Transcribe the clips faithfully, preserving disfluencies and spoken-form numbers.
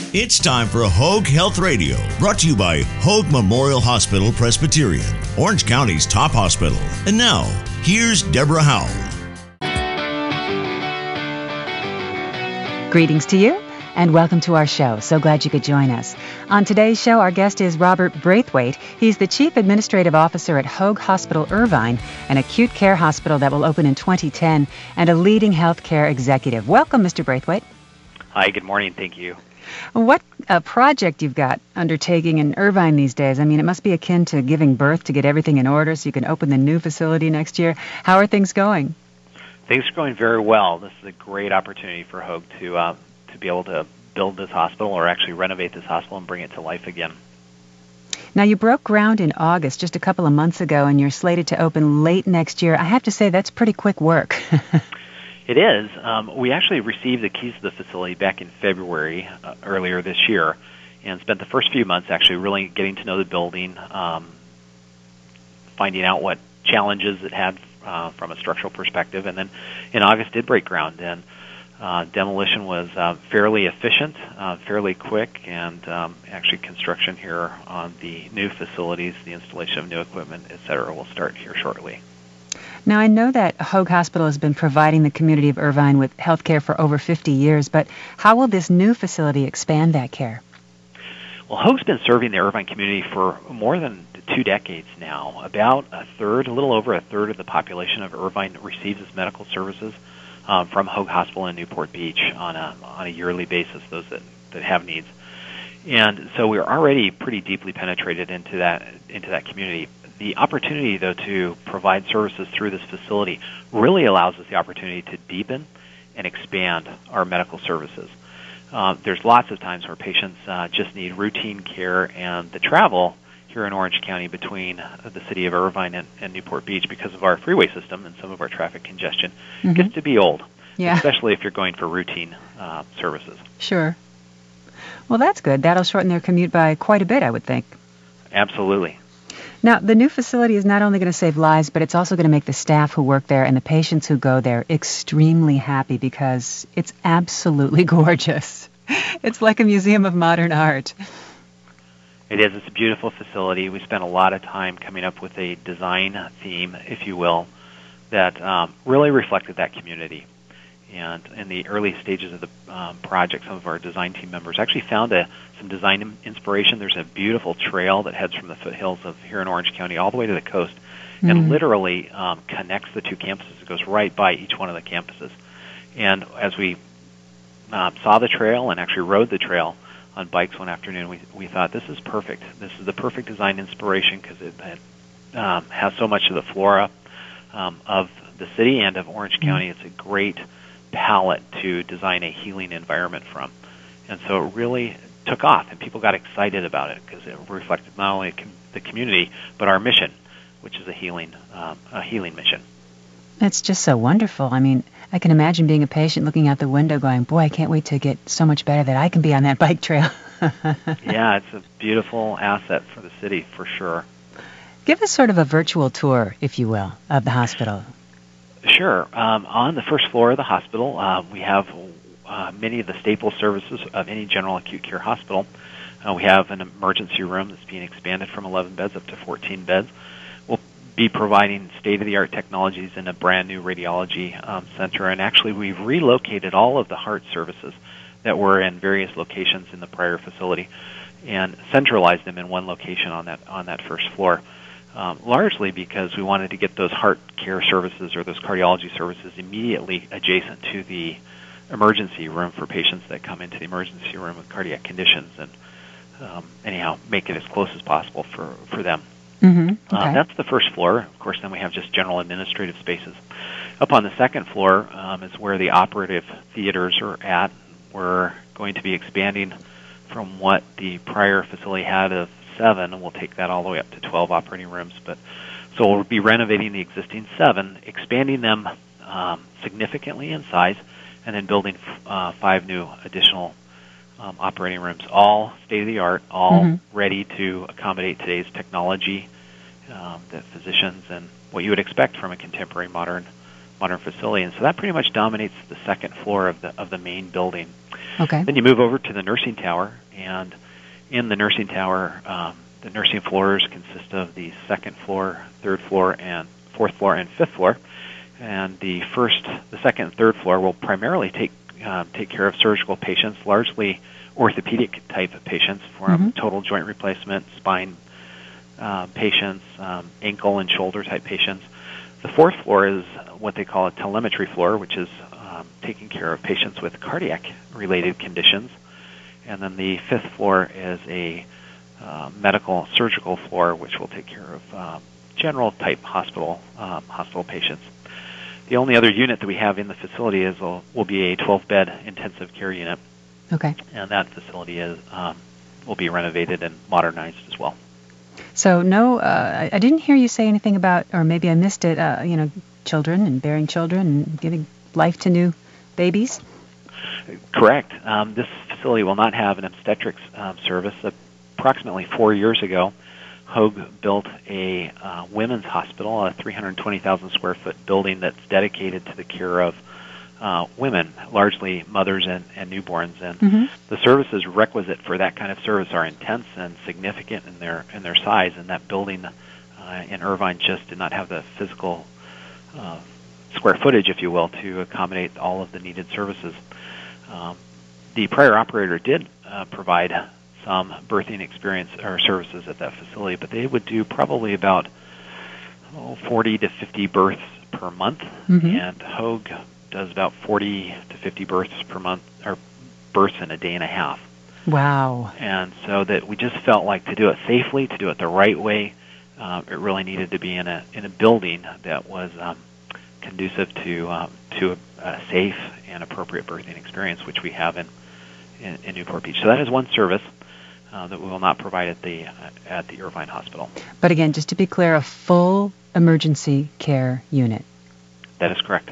It's time for Hoag Health Radio, brought to you by Hoag Memorial Hospital Presbyterian, Orange County's top hospital. And now, here's Deborah Howell. Greetings to you, and welcome to our show. So glad you could join us. On today's show, our guest is Robert Braithwaite. He's the Chief Administrative Officer at Hoag Hospital Irvine, an acute care hospital that will open in twenty ten, and a leading healthcare executive. Welcome, Mister Braithwaite. Hi, good morning. Thank you. What a project you've got undertaking in Irvine these days. I mean, it must be akin to giving birth to get everything in order so you can open the new facility next year. How are things going? Things are going very well. This is a great opportunity for Hoag to uh, to be able to build this hospital, or actually renovate this hospital and bring it to life again. Now, you broke ground in August, just a couple of months ago, and you're slated to open late next year. I have to say, that's pretty quick work. It is. Um, we actually received the keys to the facility back in February, uh, earlier this year, and spent the first few months actually really getting to know the building, um, finding out what challenges it had uh, from a structural perspective, and then in August did break ground, and uh, demolition was uh, fairly efficient, uh, fairly quick, and um, actually construction here on the new facilities, the installation of new equipment, et cetera, will start here shortly. Now, I know that Hoag Hospital has been providing the community of Irvine with health care for over fifty years, but how will this new facility expand that care? Well, Hoag's been serving the Irvine community for more than two decades now. About a third, a little over a third of the population of Irvine receives its medical services um, from Hoag Hospital in Newport Beach on a on a yearly basis, those that, that have needs. And so we're already pretty deeply penetrated into that into that community. The opportunity, though, to provide services through this facility really allows us the opportunity to deepen and expand our medical services. Uh, there's lots of times where patients uh, just need routine care, and the travel here in Orange County between the city of Irvine and, and Newport Beach, because of our freeway system and some of our traffic congestion, mm-hmm. gets to be old, yeah. especially if you're going for routine uh, services. Sure. Well, that's good. That'll shorten their commute by quite a bit, I would think. Absolutely. Now, the new facility is not only going to save lives, but it's also going to make the staff who work there and the patients who go there extremely happy, because it's absolutely gorgeous. It's like a museum of modern art. It is. It's a beautiful facility. We spent a lot of time coming up with a design theme, if you will, that um, really reflected that community. And in the early stages of the um, project, some of our design team members actually found a, some design inspiration. There's a beautiful trail that heads from the foothills of here in Orange County all the way to the coast, mm-hmm. and literally um, connects the two campuses. It goes right by each one of the campuses. And as we uh, saw the trail and actually rode the trail on bikes one afternoon, we, we thought, this is perfect. This is the perfect design inspiration, because it, it um, has so much of the flora um, of the city and of Orange mm-hmm. County. It's a great palette to design a healing environment from. And so it really took off, and people got excited about it because it reflected not only the community, but our mission, which is a healing, um, a healing mission. That's just so wonderful. I mean, I can imagine being a patient looking out the window going, boy, I can't wait to get so much better that I can be on that bike trail. Yeah, it's a beautiful asset for the city, for sure. Give us sort of a virtual tour, if you will, of the hospital. Sure. Um, on the first floor of the hospital, uh, we have uh, many of the staple services of any general acute care hospital. Uh, we have an emergency room that's being expanded from eleven beds up to fourteen beds. We'll be providing state-of-the-art technologies in a brand-new radiology um, center, and actually we've relocated all of the heart services that were in various locations in the prior facility and centralized them in one location on that on that first floor. Um, largely because we wanted to get those heart care services or those cardiology services immediately adjacent to the emergency room for patients that come into the emergency room with cardiac conditions, and um, anyhow, make it as close as possible for, for them. Mm-hmm. Okay. Uh, that's the first floor. Of course, then we have just general administrative spaces. Up on the second floor um, is where the operative theaters are at. We're going to be expanding from what the prior facility had of seven, and we'll take that all the way up to twelve operating rooms. But so we'll be renovating the existing seven, expanding them um, significantly in size, and then building uh, five new additional um, operating rooms, all state-of-the-art, all mm-hmm. ready to accommodate today's technology, um, that physicians and what you would expect from a contemporary modern modern facility, and so that pretty much dominates the second floor of the of the main building. Okay. Then you move over to the nursing tower, and in the nursing tower, um, the nursing floors consist of the second floor, third floor, and fourth floor, and fifth floor. And the first, the second, and third floor will primarily take um, take care of surgical patients, largely orthopedic type of patients, from mm-hmm. total joint replacement, spine uh, patients, um, ankle and shoulder type patients. The fourth floor is what they call a telemetry floor, which is um, taking care of patients with cardiac-related conditions. And then the fifth floor is a uh, medical surgical floor, which will take care of um, general type hospital um, hospital patients. The only other unit that we have in the facility is will, will be a twelve-bed intensive care unit. Okay. And that facility is um, will be renovated and modernized as well. So no, uh, I didn't hear you say anything about, or maybe I missed it, uh, you know, children and bearing children and giving life to new babies? Correct. Um, this facility will not have an obstetrics um, service. Approximately four years ago, Hoag built a uh, women's hospital, a three hundred twenty thousand square foot building that's dedicated to the care of uh, women, largely mothers and, and newborns. And mm-hmm. the services requisite for that kind of service are intense and significant in their in their size. And that building uh, in Irvine just did not have the physical uh, square footage, if you will, to accommodate all of the needed services. Um, the prior operator did uh, provide some birthing experience or services at that facility, but they would do probably about oh, forty to fifty births per month, mm-hmm. and Hoag does about forty to fifty births per month, or births in a day and a half. Wow. And so that we just felt like to do it safely, to do it the right way, uh, it really needed to be in a in a building that was um, conducive to um, to a, a safe and appropriate birthing experience, which we have in, in, in Newport Beach. So that is one service uh, that we will not provide at the uh, at the Irvine Hospital. But again, just to be clear, a full emergency care unit. That is correct.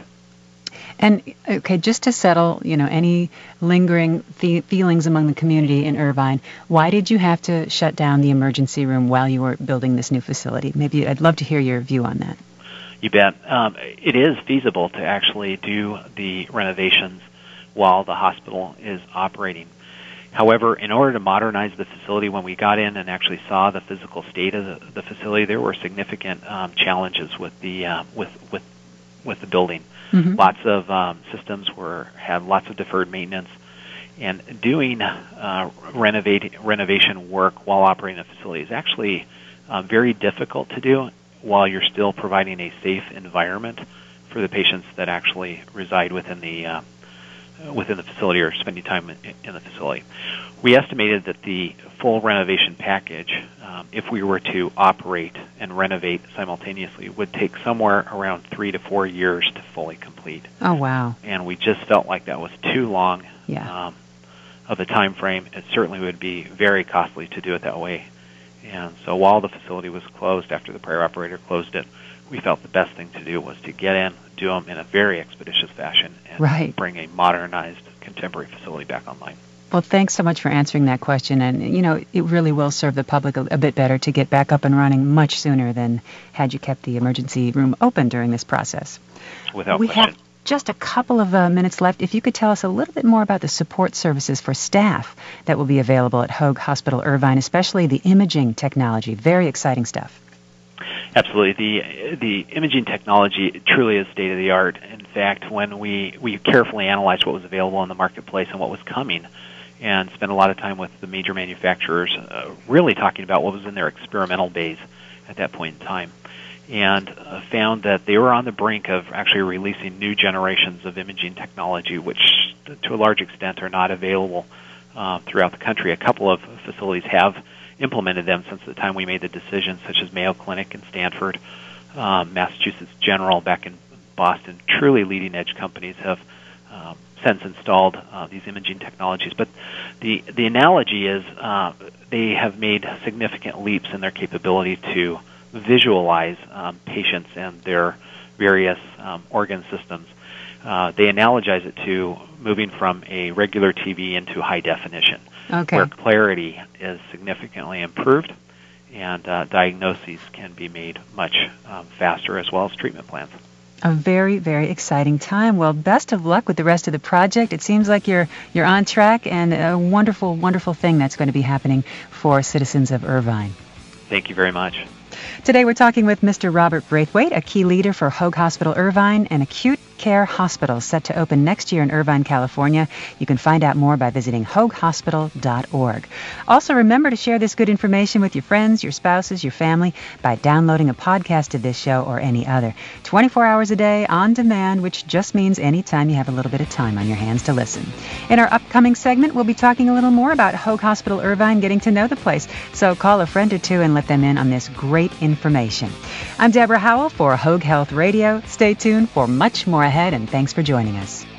And okay, just to settle, you know, any lingering fe- feelings among the community in Irvine, why did you have to shut down the emergency room while you were building this new facility? Maybe I'd love to hear your view on that. You bet. Um, it is feasible to actually do the renovations while the hospital is operating. However, in order to modernize the facility, when we got in and actually saw the physical state of the, the facility, there were significant um, challenges with the uh, with with with the building. Mm-hmm. Lots of um, systems were had lots of deferred maintenance, and doing uh, renovate, renovation work while operating a facility is actually uh, very difficult to do while you're still providing a safe environment for the patients that actually reside within the uh, within the facility or spending time in, in the facility. We estimated that the full renovation package, um, if we were to operate and renovate simultaneously, would take somewhere around three to four years to fully complete. Oh, wow. And we just felt like that was too long yeah. um, of a time frame. It certainly would be very costly to do it that way. And so while the facility was closed, after the prior operator closed it, we felt the best thing to do was to get in, do them in a very expeditious fashion, and right. bring a modernized, contemporary facility back online. Well, thanks so much for answering that question. And, you know, it really will serve the public a, a bit better to get back up and running much sooner than had you kept the emergency room open during this process. Without we question. have just a couple of uh, minutes left. If you could tell us a little bit more about the support services for staff that will be available at Hoag Hospital Irvine, especially the imaging technology. Very exciting stuff. Absolutely. The the imaging technology truly is state-of-the-art. In fact, when we, we carefully analyzed what was available in the marketplace and what was coming, and spent a lot of time with the major manufacturers uh, really talking about what was in their experimental bays at that point in time, and uh, found that they were on the brink of actually releasing new generations of imaging technology, which to a large extent are not available uh, throughout the country. A couple of facilities have implemented them since the time we made the decision, such as Mayo Clinic in Stanford, um, Massachusetts General back in Boston. Truly leading-edge companies have um, since installed uh, these imaging technologies. But the the analogy is uh, they have made significant leaps in their capability to visualize um, patients and their various um, organ systems. Uh, they analogize it to moving from a regular T V into high definition, okay. where clarity is significantly improved and uh, diagnoses can be made much um, faster, as well as treatment plans. A very, very exciting time. Well, best of luck with the rest of the project. It seems like you're you're on track, and a wonderful, wonderful thing that's going to be happening for citizens of Irvine. Thank you very much. Today we're talking with Mister Robert Braithwaite, a key leader for Hoag Hospital Irvine, an acute care hospital set to open next year in Irvine, California. You can find out more by visiting hoag hospital dot org. Also, remember to share this good information with your friends, your spouses, your family by downloading a podcast of this show or any other. twenty-four hours a day on demand, which just means anytime you have a little bit of time on your hands to listen. In our upcoming segment, we'll be talking a little more about Hoag Hospital Irvine, getting to know the place. So call a friend or two and let them in on this great information. I'm Deborah Howell for Hoag Health Radio. Stay tuned for much more ahead, and thanks for joining us.